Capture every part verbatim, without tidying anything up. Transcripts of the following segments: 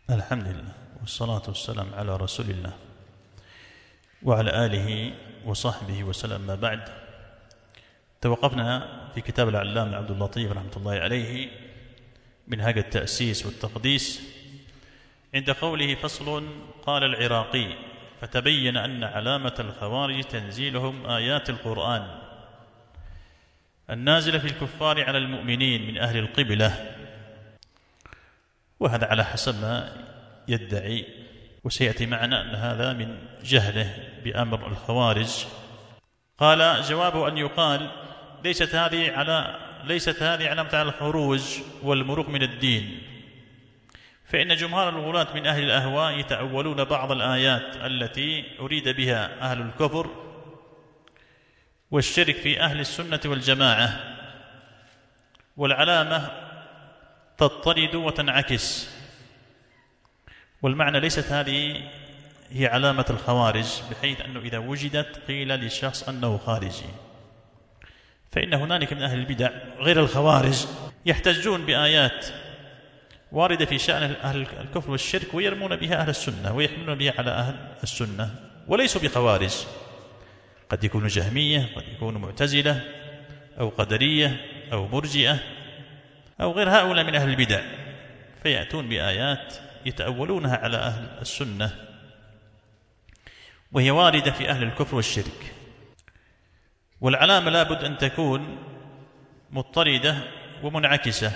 الحمد لله والصلاة والسلام على رسول الله وعلى آله وصحبه وسلم. ما بعد، توقفنا في كتاب العلامة عبد اللطيف رحمة الله عليه منهاج التأسيس والتقديس عند قوله: فصل. قال العراقي: فتبين أن علامة الخوارج تنزيلهم آيات القرآن النازلة في الكفار على المؤمنين من أهل القبلة، وهذا على حسب ما يدعي، وسيأتي معنا أن هذا من جهله بأمر الخوارج. قال: جوابه أن يقال: ليست هذه على ليست هذه علامة على الخروج والمروق من الدين، فإن جمهور الغلاة من أهل الأهواء يتأولون بعض الآيات التي أريد بها أهل الكفر والشرك في أهل السنة والجماعة، والعلامة تضطرد وتنعكس. والمعنى ليست هذه هي علامة الخوارج، بحيث أنه إذا وجدت قيل للشخص أنه خارجي، فإن هنالك من أهل البدع غير الخوارج يحتجون بآيات واردة في شأن أهل الكفر والشرك ويرمون بها أهل السنة ويحملون بها على أهل السنة، وليسوا بخوارج. قد يكونوا جهمية، قد يكونوا معتزلة، أو قدرية، أو مرجئة، أو غير هؤلاء من أهل البدع، فيأتون بآيات يتأولونها على أهل السنة وهي واردة في أهل الكفر والشرك. والعلامة لابد أن تكون مضطردة ومنعكسة،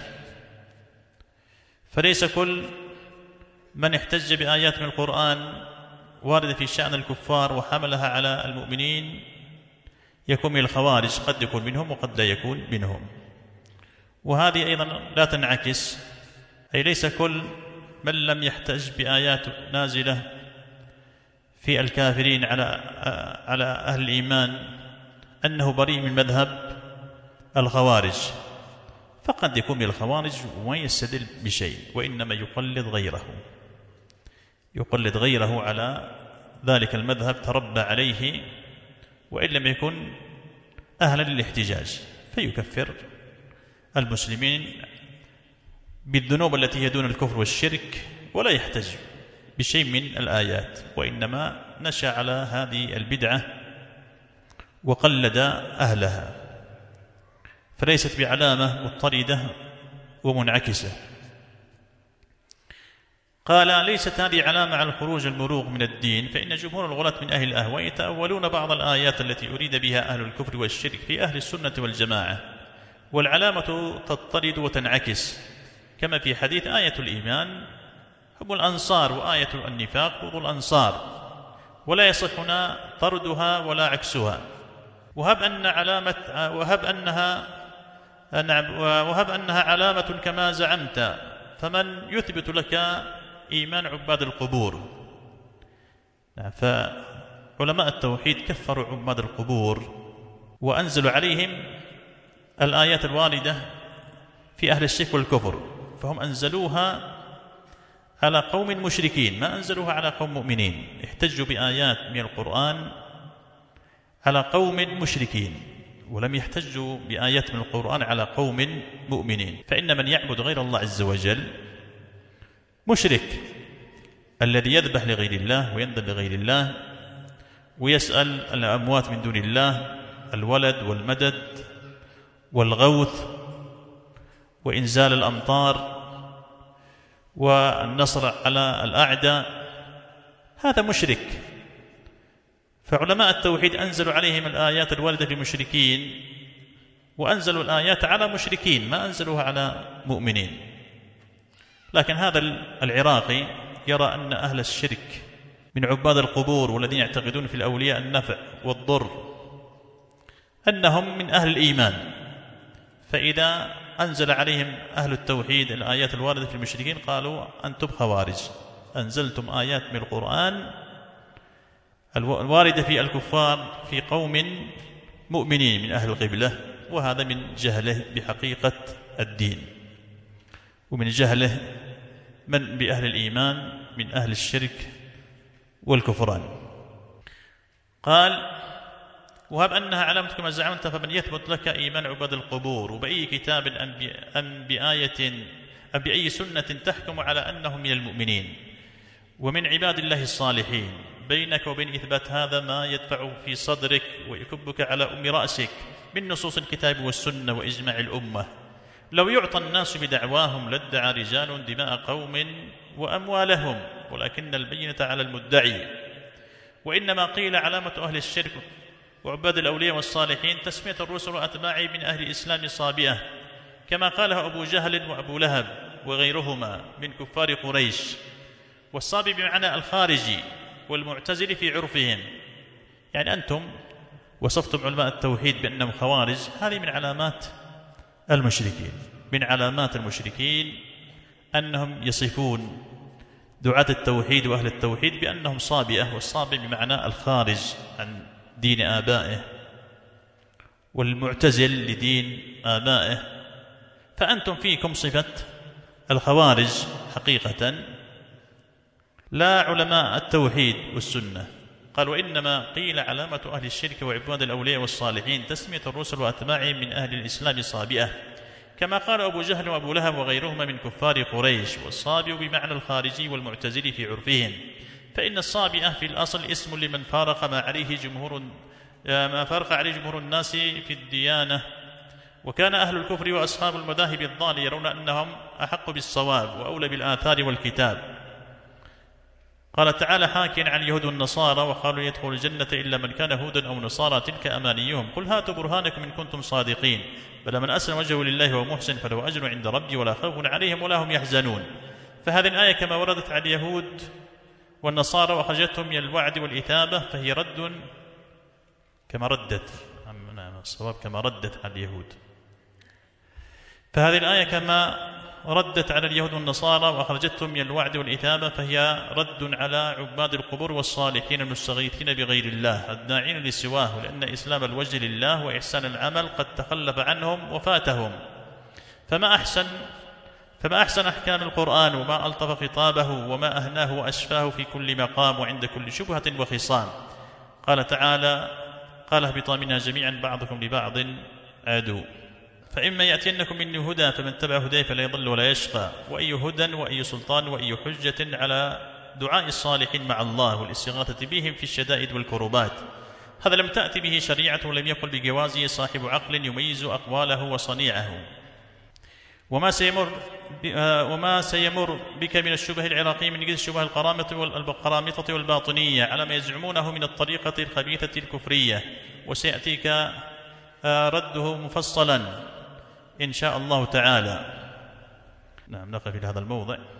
فليس كل من احتج بآيات من القرآن واردة في شأن الكفار وحملها على المؤمنين يكون من الخوارج، قد يكون منهم وقد لا يكون منهم. وهذه أيضا لا تنعكس، أي ليس كل من لم يحتج بآيات نازلة في الكافرين على على أهل الإيمان أنه بريء من مذهب الخوارج، فقد يكون من الخوارج وما يستدل بشيء، وإنما يقلد غيره يقلد غيره على ذلك المذهب، تربى عليه، وإن لم يكن أهلا للاحتجاج، فيكفر المسلمين بالذنوب التي هي دون الكفر والشرك، ولا يحتج بشيء من الآيات، وإنما نشأ على هذه البدعة وقلد أهلها، فليست بعلامة مضطردة ومنعكسة. قال: ليست هذه علامة على الخروج المروق من الدين، فإن جمهور الغلاة من أهل الأهواء يتأولون بعض الآيات التي أريد بها أهل الكفر والشرك في أهل السنة والجماعة، والعلامة تضطرد وتنعكس، كما في حديث: آية الإيمان هم الأنصار، وآية النفاق بغض الأنصار، ولا يصح هنا طردها ولا عكسها. وهب أن علامة وهب أنها وهب أنها علامة كما زعمت، فمن يثبت لك إيمان عباد القبور؟ فعلماء التوحيد كفروا عباد القبور وأنزلوا عليهم الآيات الواردة في أهل الشرك والكفر، فهم أنزلوها على قوم مشركين، ما أنزلوها على قوم مؤمنين. احتجوا بآيات من القرآن على قوم مشركين، ولم يحتجوا بآيات من القرآن على قوم مؤمنين. فإن من يعبد غير الله عز وجل مشرك، الذي يذبح لغير الله وينذر لغير الله ويسأل الأموات من دون الله الولد والمدد والغوث وإنزال الأمطار والنصر على الأعداء، هذا مشرك. فعلماء التوحيد أنزلوا عليهم الآيات الواردة في المشركين، وأنزلوا الآيات على مشركين، ما أنزلوها على مؤمنين. لكن هذا العراقي يرى أن أهل الشرك من عباد القبور والذين يعتقدون في الأولياء النفع والضر أنهم من أهل الإيمان، فإذا أنزل عليهم أهل التوحيد الآيات الواردة في المشركين قالوا: أنتم خوارج، أنزلتم آيات من القرآن الواردة في الكفار في قوم مؤمنين من أهل القبلة. وهذا من جهله بحقيقة الدين، ومن جهله من بأهل الإيمان من أهل الشرك والكفران. قال: وهب أنها علامة كما زعمت، فمن يثبت لك إيمان عباد القبور وبأي كتاب أم بآية أم بأي سنة تحكم على أنهم من المؤمنين ومن عباد الله الصالحين؟ بينك وبين إثبات هذا ما يدفع في صدرك ويكبك على أم رأسك من نصوص الكتاب والسنة وإجماع الأمة. لو يعطى الناس بدعواهم لادعى رجال دماء قوم وأموالهم، ولكن البينة على المدعي. وإنما قيل علامة أهل الشرك وعباد الأولياء والصالحين تسمية الرسل وأتباعه من أهل الإسلام صابئة، كما قاله أبو جهل وأبو لهب وغيرهما من كفار قريش. والصابئ بمعنى الخارجي، والمعتزل في عرفهم. يعني أنتم وصفتم علماء التوحيد بأنهم خوارج، هذه من علامات المشركين، من علامات المشركين أنهم يصفون دعاة التوحيد وأهل التوحيد بأنهم صابئة، والصابئ بمعنى الخارج عن دين آبائه، والمعتزل لدين آبائه. فأنتم فيكم صفة الخوارج حقيقة، لا علماء التوحيد والسنة. قال وإنما قيل علامة أهل الشرك وعباد الأولياء والصالحين تسمية الرسل وأتباعهم من أهل الإسلام صابئة، كما قال أبو جهل وأبو لهب وغيرهما من كفار قريش. والصابئ بمعنى الخارجي والمعتزل في عرفهم، فإن الصابئة في الأصل اسم لمن فارق ما عليه جمهور ما فارق عليه جمهور الناس في الديانة. وكان أهل الكفر وأصحاب المذاهب الضالة يرون أنهم أحق بالصواب وأولى بالآثار والكتاب. قال تعالى حاكيا عن اليهود والنصارى وقالوا يدخل الجنة إلا من كان هودا أو نصارى تلك أمانيهم قل هاتوا برهانكم إن كنتم صادقين بل من أسلم وجهه لله وهو محسن فله أجر عند ربي ولا خوف عليهم ولا هم يحزنون. فهذه الآية كما وردت على اليهود والنصارى وأخرجتهم من الوعد والإثابة فهي رد كما ردت نعم الصواب كما ردت على اليهود. فهذه الآية كما ردت على اليهود والنصارى وأخرجتهم من الوعد والإثابة فهي رد على عباد القبور والصالحين المستغيثين بغير الله الداعين لسواه، لأن إسلام الوجه لله وإحسان العمل قد تخلف عنهم وفاتهم. فما أحسن فما أحسن أحكام القرآن وما ألطف خطابه وما أهناه وأشفاه في كل مقام وعند كل شبهة وخصام. قال تعالى قال اهبطا منها جميعا بعضكم لبعض عدو فإما يأتينكم مني هدى فمن تبع هداي فلا يضل ولا يشقى. وأي هدى وأي سلطان وأي حجة على دعاء الصالحين مع الله والاستغاثة بهم في الشدائد والكربات. هذا لم تأتي به شريعة ولم يقل بجوازه صاحب عقل يميز أقواله وصنيعه. وما سيمر وما سيمر بك من الشبه العراقي من جنس شبه القرامطة والباطنية على ما يزعمونه من الطريقة الخبيثة الكفرية، وسيأتيك رده مفصلا إن شاء الله تعالى. نعم نقف في هذا الموضع.